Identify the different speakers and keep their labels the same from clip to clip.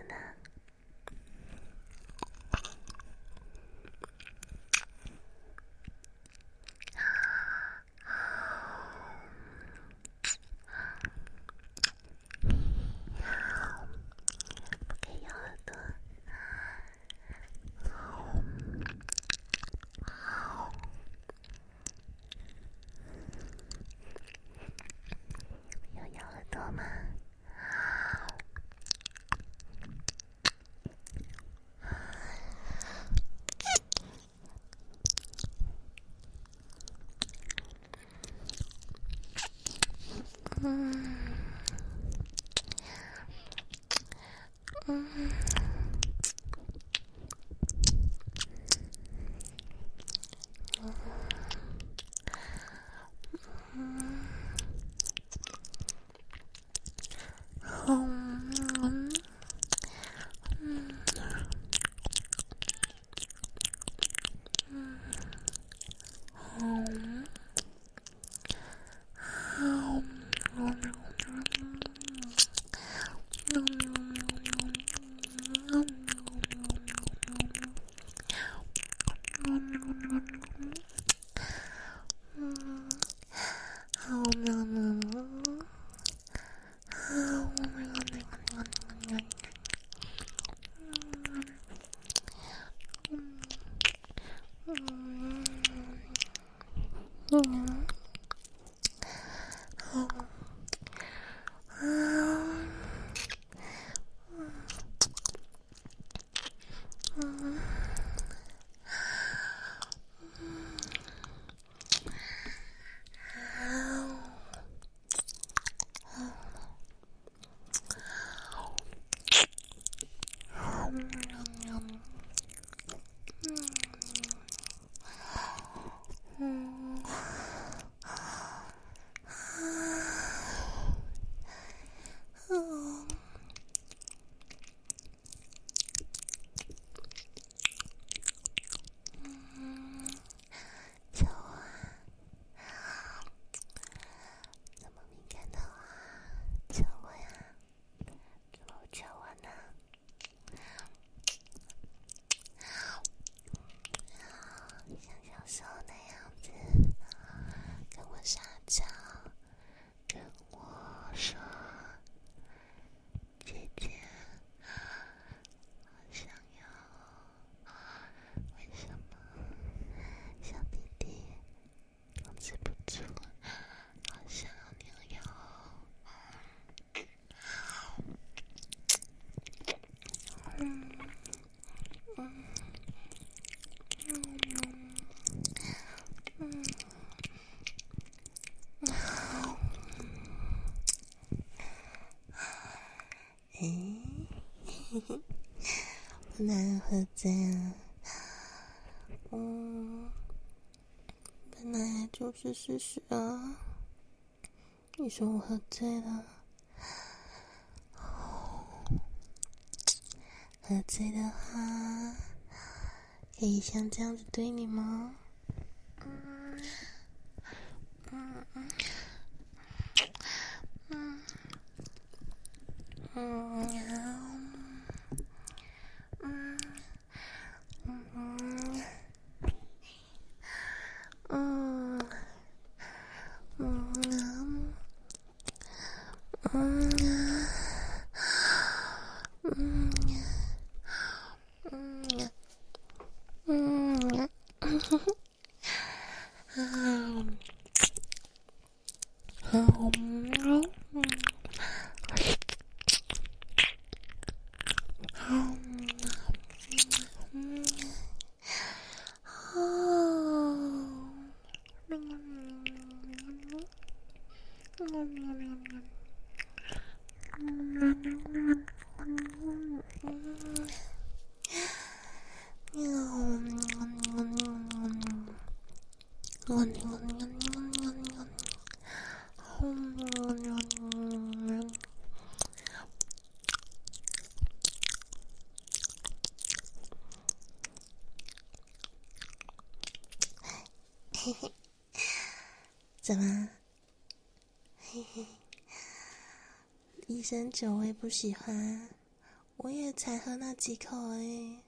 Speaker 1: 呢？不可以咬耳朵。要咬耳朵吗？不能喝醉啊。本来就是事实啊。你说我喝醉了，喝醉的话可以像这样子对你吗？嘿嘿，怎么？嘿嘿，医生酒我也不喜欢， 我也才喝那几口而已。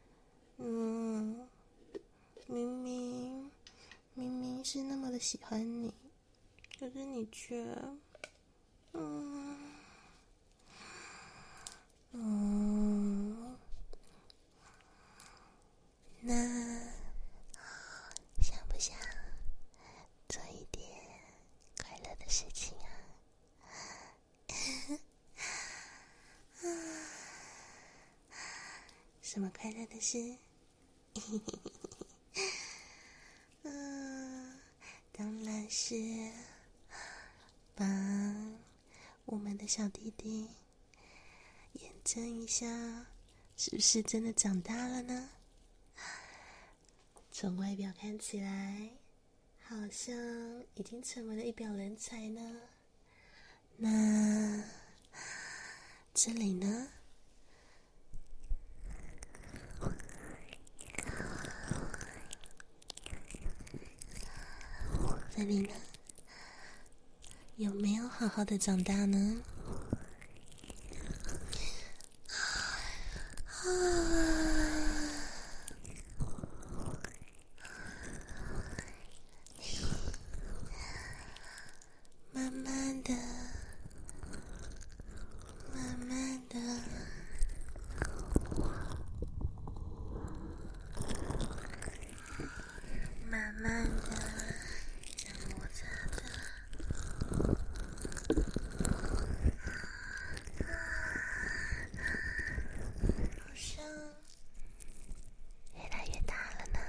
Speaker 1: 明明是那么的喜欢你，可是你却，那想不想做一点快乐的事情啊？什么快乐的事？当然是帮我们的小弟弟验证一下，是不是真的长大了呢？从外表看起来，好像已经成为了一表人才呢。那这里呢？这里呢？有没有好好的长大呢？慢慢的，慢慢的，慢慢的，这样摩擦着。好像越来越大了呢。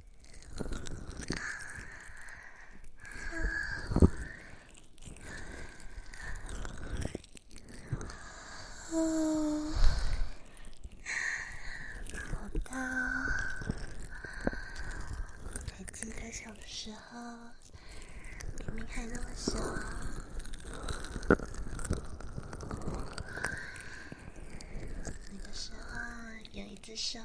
Speaker 1: 好大哦！还记得小的时候，明明还那么小，那个时候有一只手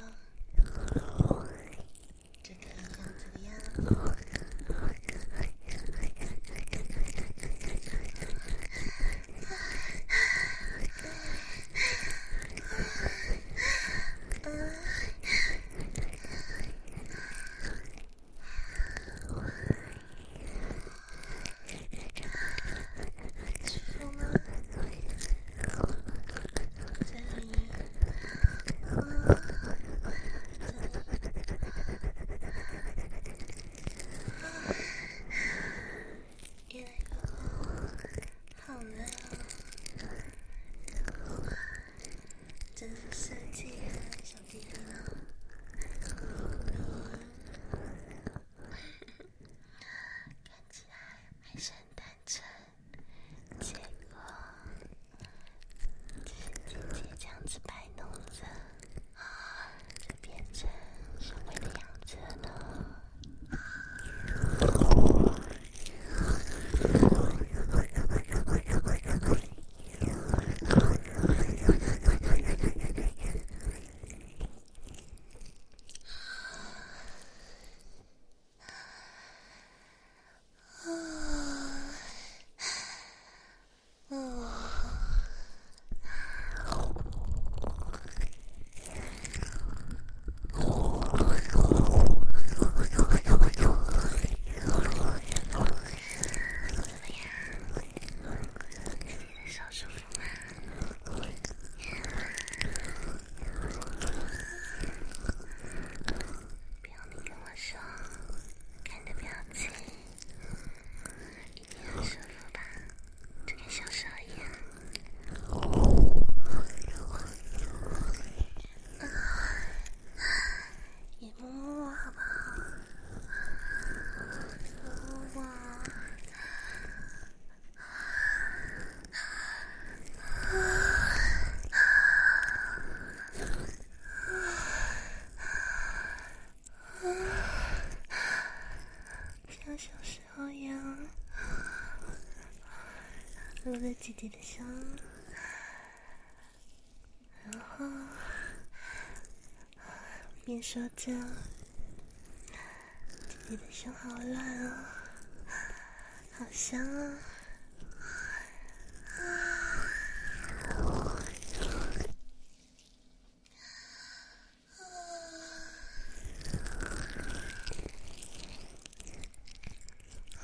Speaker 1: 就可以像这个样子。真是设计的小弟弟呢，看起来还是很单纯，结果只是姐姐这样子摆弄着，就变成小薇的样子了呢。像小时候一样，搂着姐姐的胸，然后边说着：“姐姐的胸好软哦，好香啊！”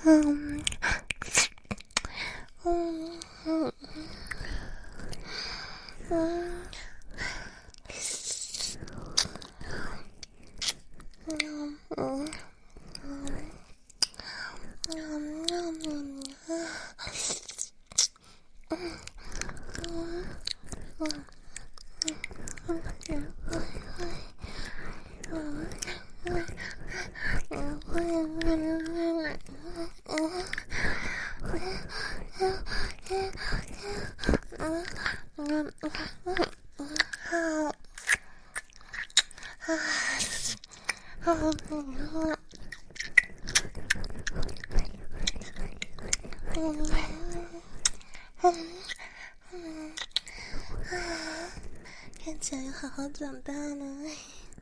Speaker 1: 看起来要好好长大了。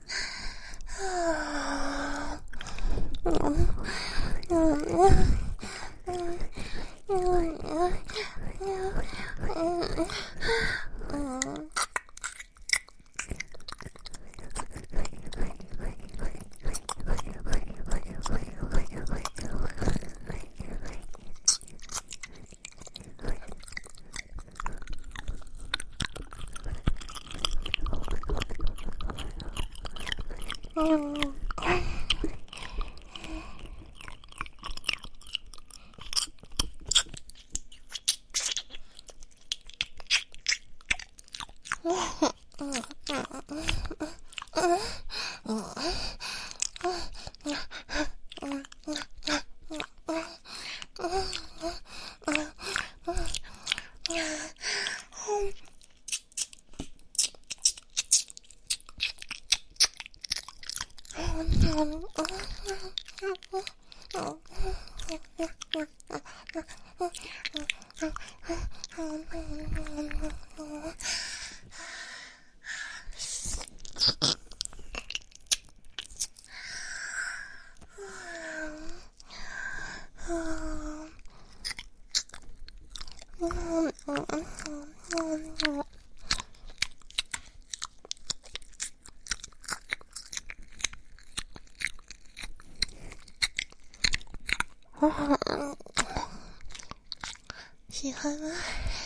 Speaker 1: 喜欢吗？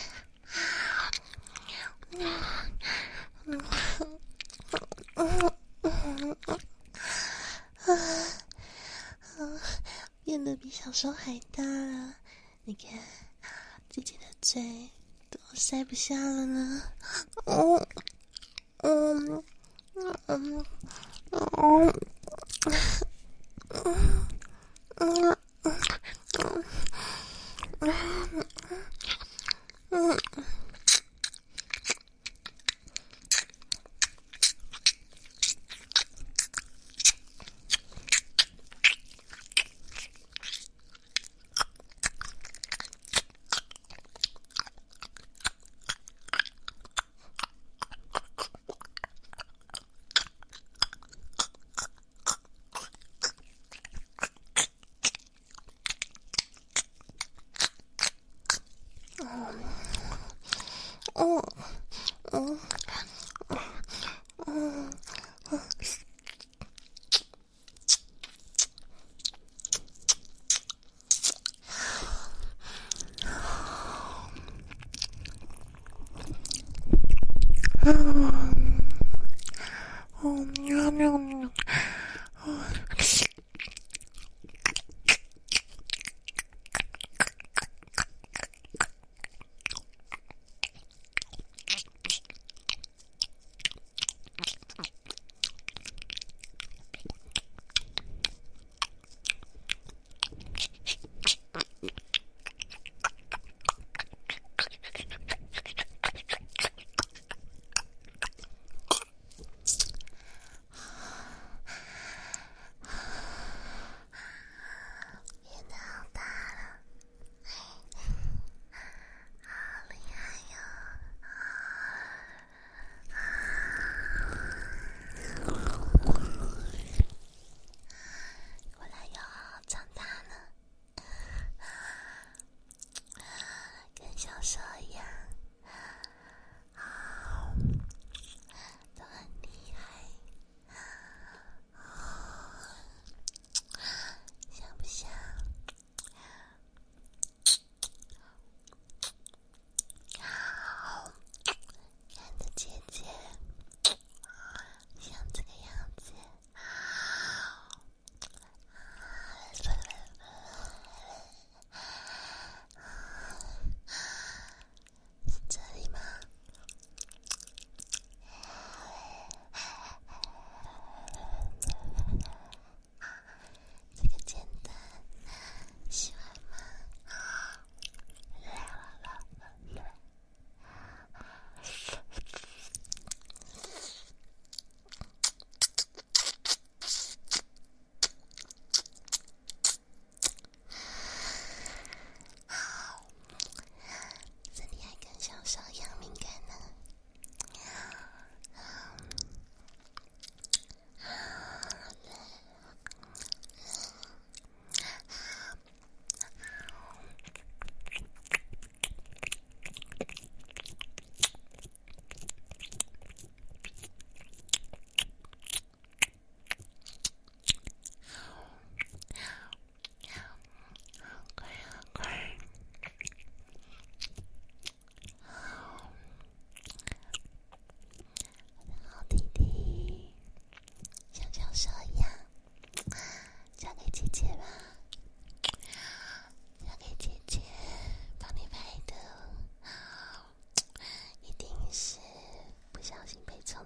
Speaker 1: 变得比小时候还大了，你看自己的嘴都塞不下了呢。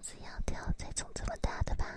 Speaker 1: 子要掉再种这么大的吧。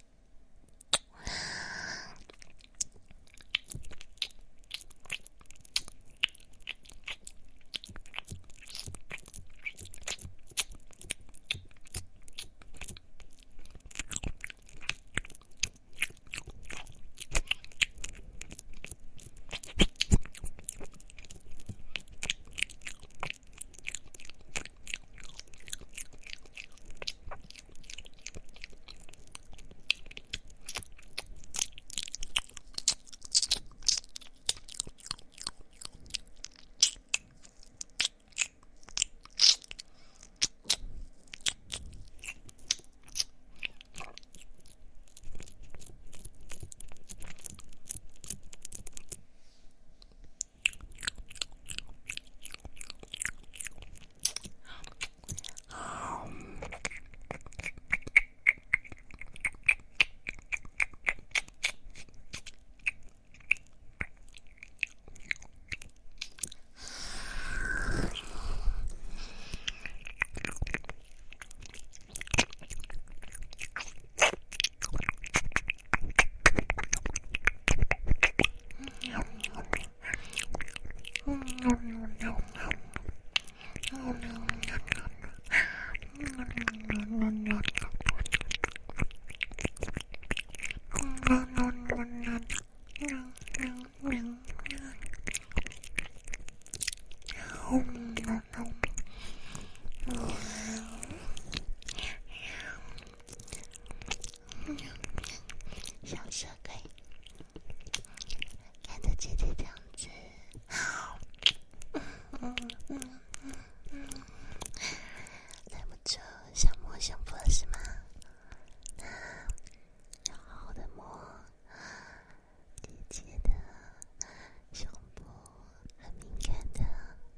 Speaker 1: 小蛇可以看着姐姐这样子，耐不住想摸想摸是吗？要好好的摸姐姐的胸部，很敏感的。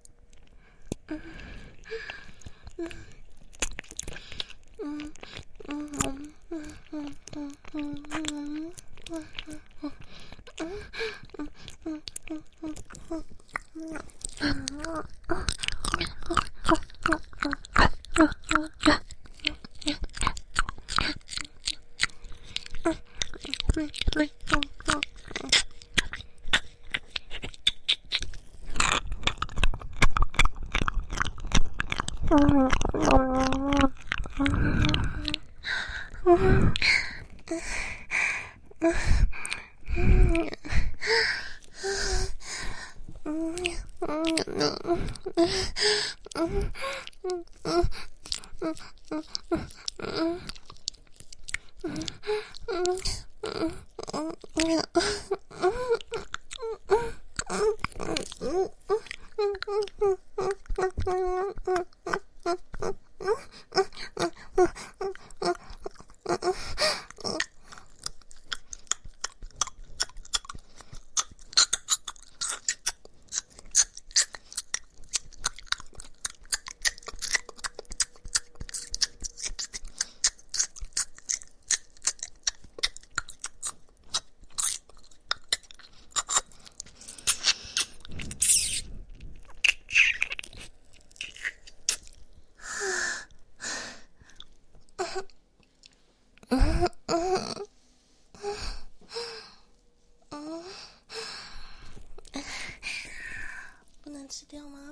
Speaker 1: 不能吃掉吗？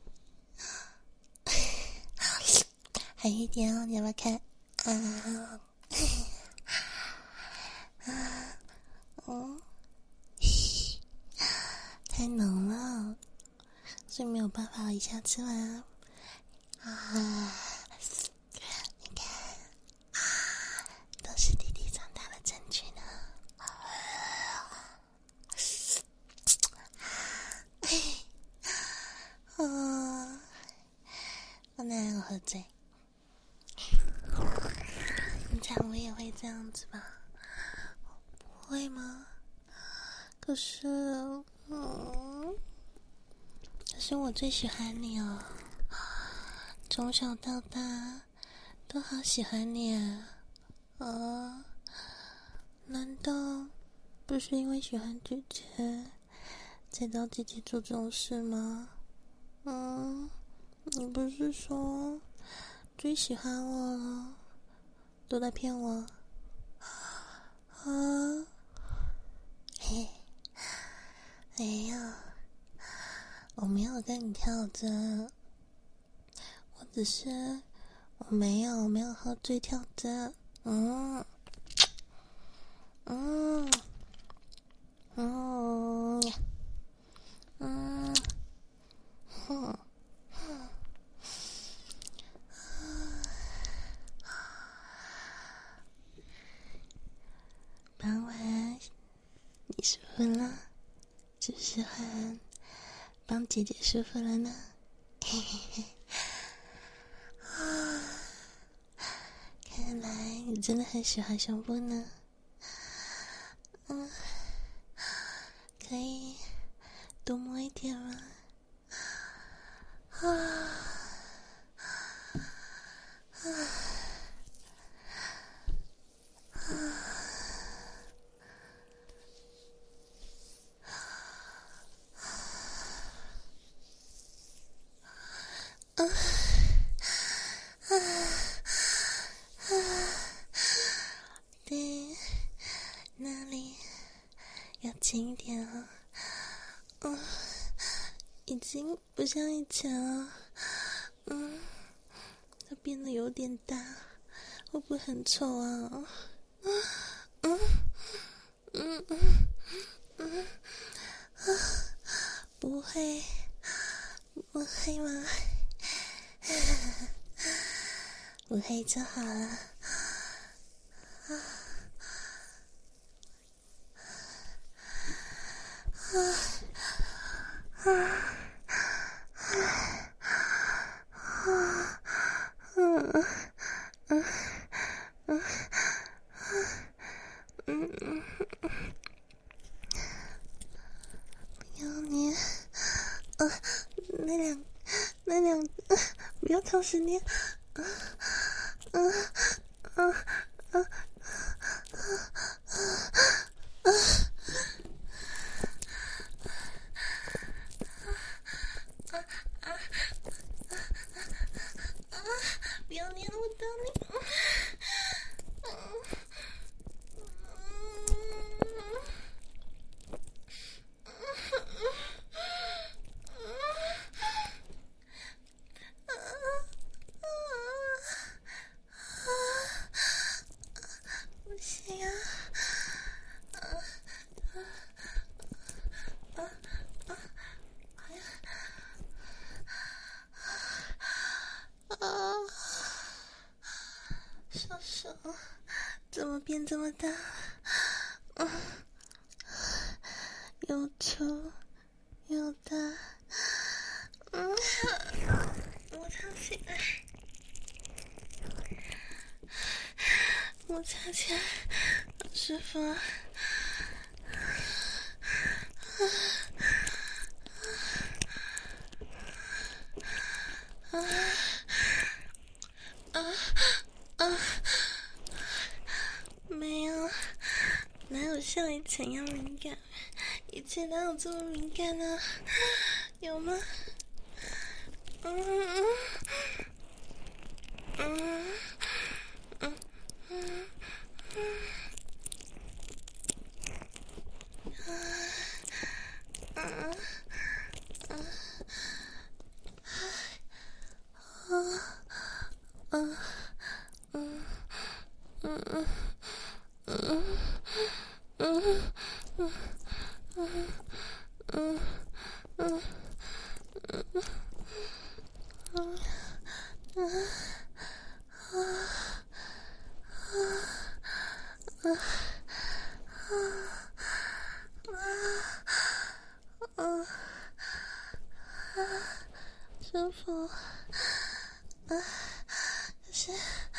Speaker 1: 还有一点哦，你要不要看？太浓了，所以没有办法一下吃完啊！你看，都是弟弟长大的证据呢。不能让我喝醉。平常我也会这样子吧？不会吗？可是我最喜欢你哦，从小到大都好喜欢你啊！难道不是因为喜欢姐姐才找姐姐做这种事吗？你不是说最喜欢我了， 都在骗我啊！嘿，没有，我没有跟你跳着，我没有喝醉跳着，嗯。傍晚，你舒服了？只是很帮姐姐舒服了呢。嘿嘿嘿。看来你真的很喜欢胸部呢。可以多摸一点吗？对，那里要轻一点啊。已经不像以前了。它变得有点大，会不会很丑啊？不会，不会吗？不会就好了。不要捏，那两个，不要同时捏。不要捏了，我等你。不行啊！手手怎么变这么大？又粗又大。摩擦起来，摩擦起来，好舒服啊！没有，哪有像以前一样敏感？以前哪有这么敏感呢？有吗？舒服，可是，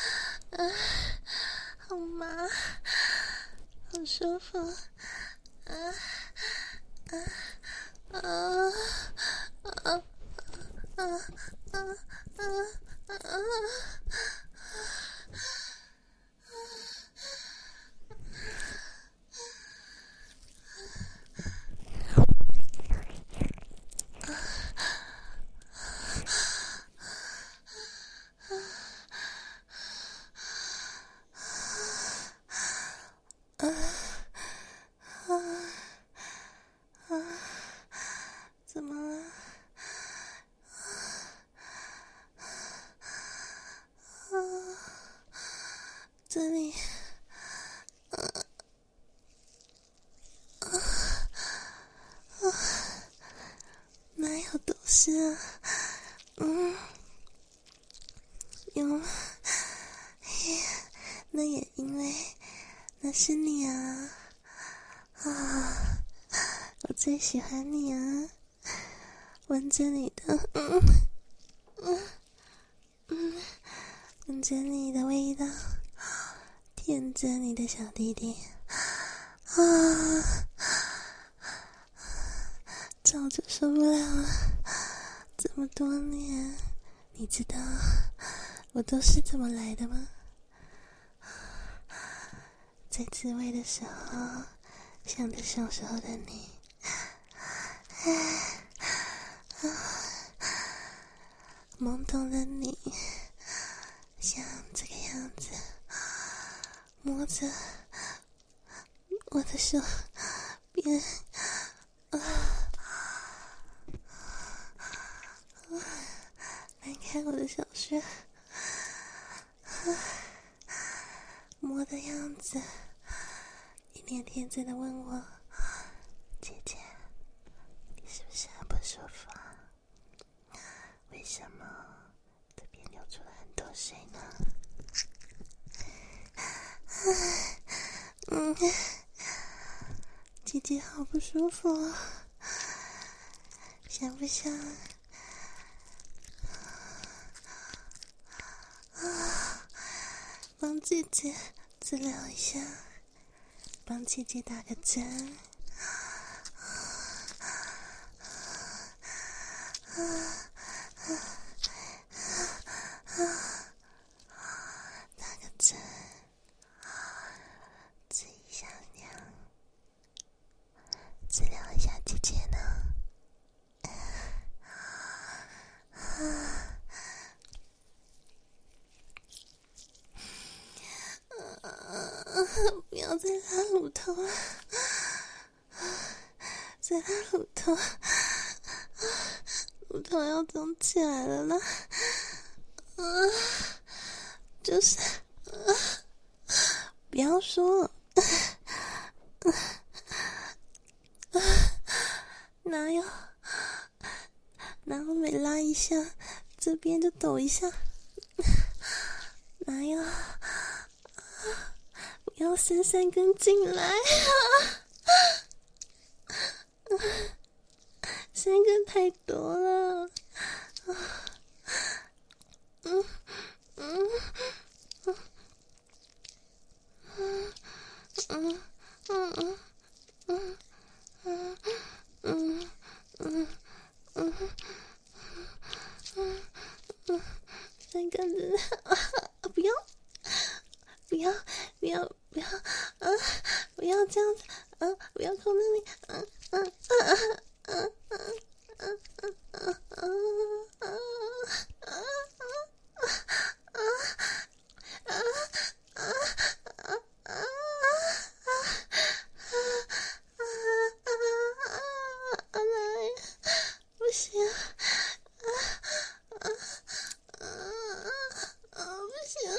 Speaker 1: 好麻，好舒服， 这里，哪有都是啊？有，那也因为那是你啊！我最喜欢你啊！闻着你的，闻着你的味道，舔着你的小弟弟，早就受不了了。这么多年，你知道我都是怎么来的吗？在自慰的时候，想着小时候的你，懵懂的你，像这个样子，摸着我的手边，翻开我的小穴，摸的样子，一脸天真的问我：“姐姐，你是不是很不舒服啊？为什么这边流出了很多水呢？”姐姐好不舒服啊，想不想帮姐姐治疗一下，帮姐姐打个针？打个针，治一下凉，治疗一下姐姐呢？不要再拉乳头了，再拉乳头，乳头要肿起来了啦！就是不要说，哪有每拉一下，这边就抖一下，哪有？不要3根进来3根太多了。3根子，不要不要这样子，不要控制你，不行，不行。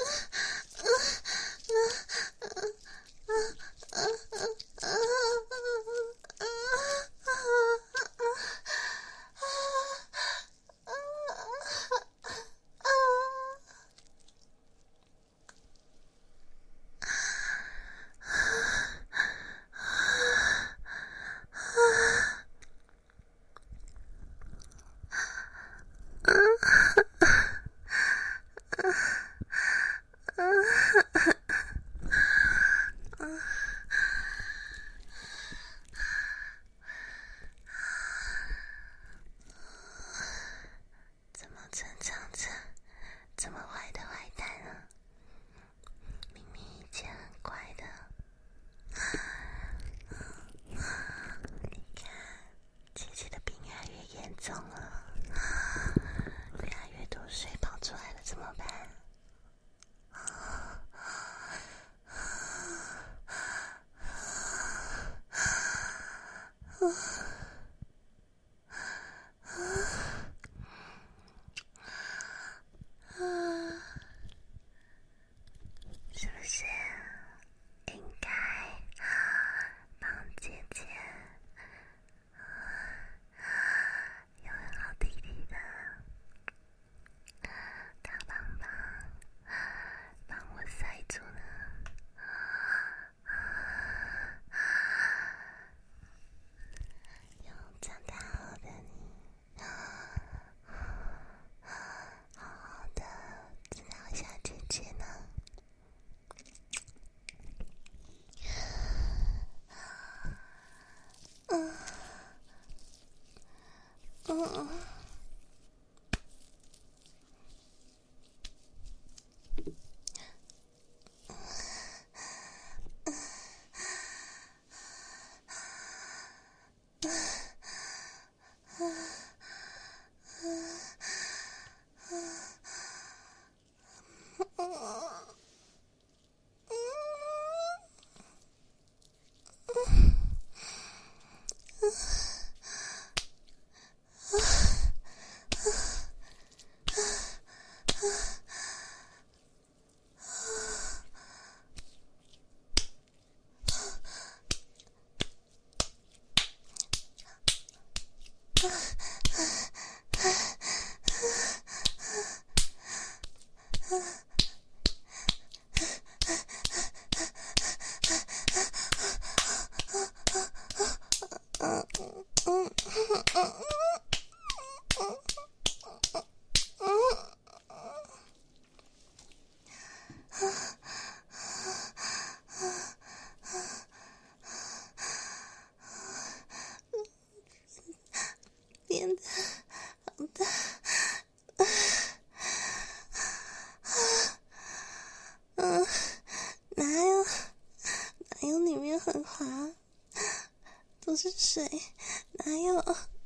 Speaker 1: 滑，都是水，哪有？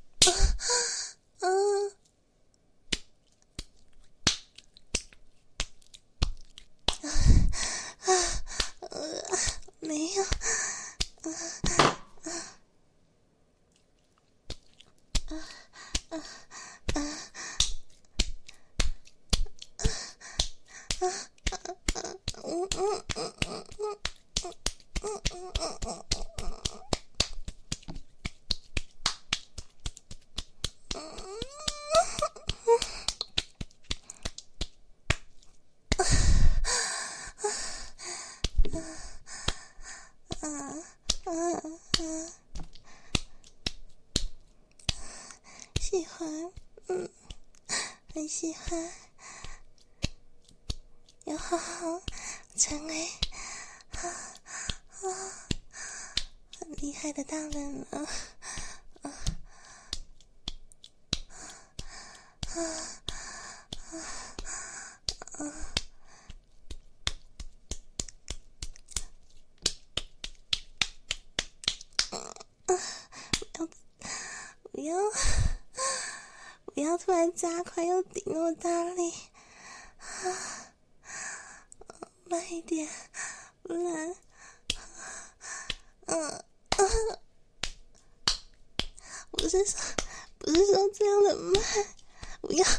Speaker 1: 没有。喜欢，很喜欢，要好好成为很厉害的大人了。不要突然加快又顶那么大力，慢一点，不然，不是说这样的慢，不要，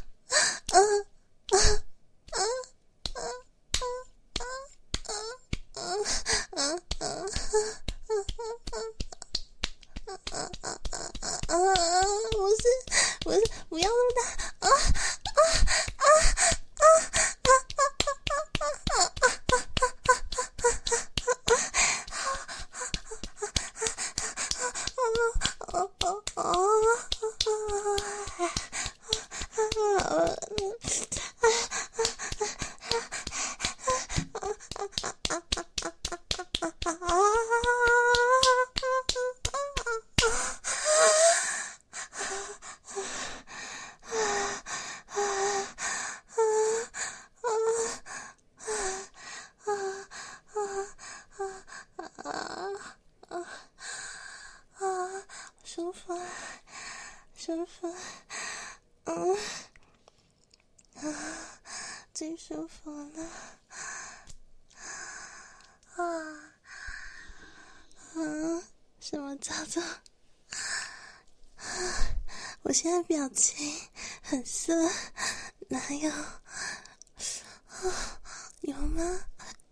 Speaker 1: 不是，不要那么大，舒服，舒服，最舒服了，什么叫做？我现在表情很色，哪有？有吗？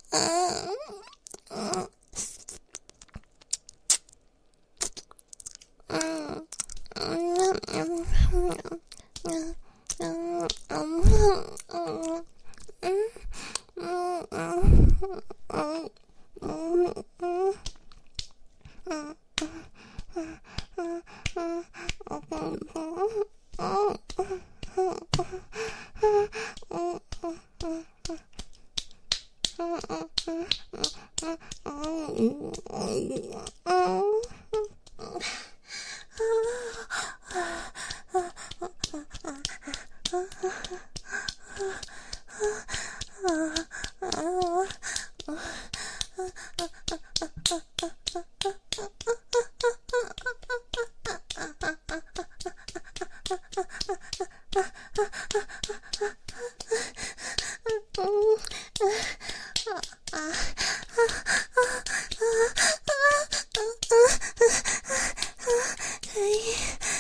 Speaker 1: 可以。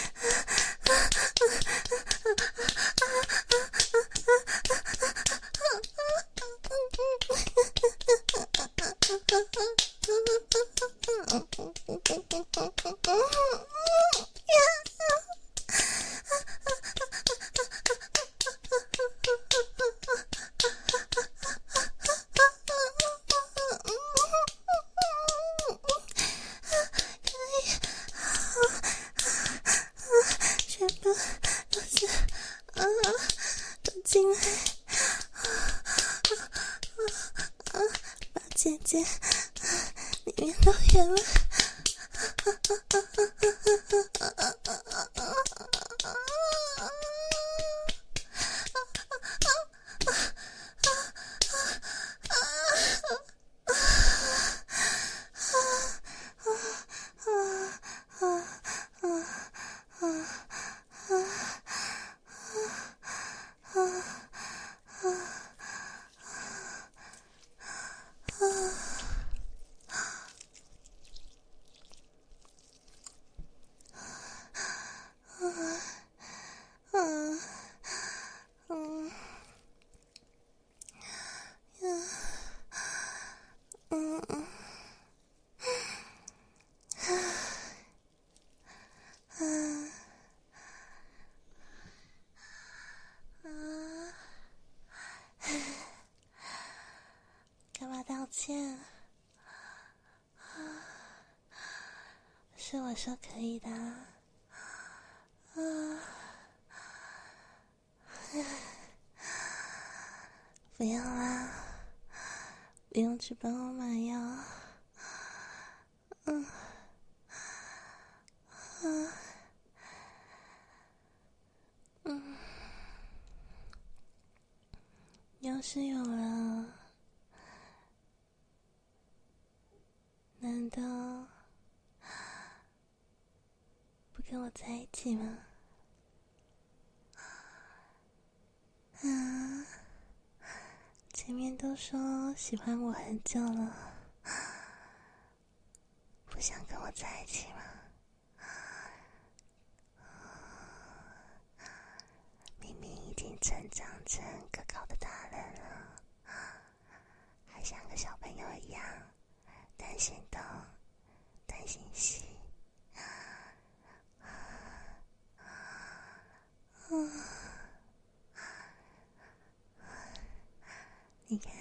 Speaker 1: 进来，把姐姐里面都圆了。 干嘛道歉？是我说可以的。不要啦，不用去帮我买药。要是有了，难道不跟我在一起吗？前面都说喜欢我很久了，不想跟我在一起吗？明明已经成长成可靠的大人了，还像个小朋友一样担心东担心西。你看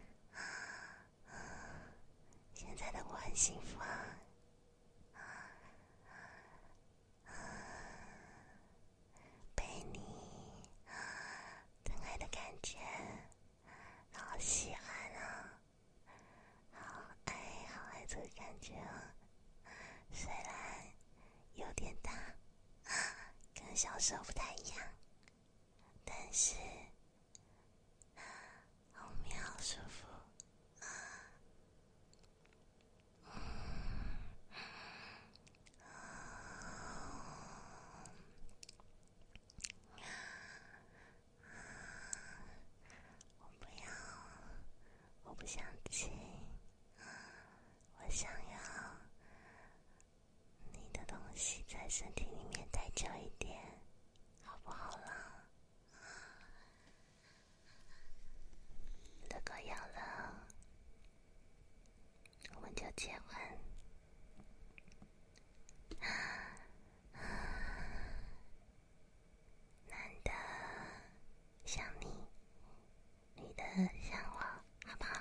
Speaker 1: 现在的我很幸福啊，被你疼爱的感觉好喜欢啊，好爱这个感觉啊，虽然有点大，跟小时候不太一样，但是好妙好舒服。我不想亲，我想要你的东西在身体里面待久一点，好不好啦？如果有了，我们就结婚。男的像你，女的像我，好不好？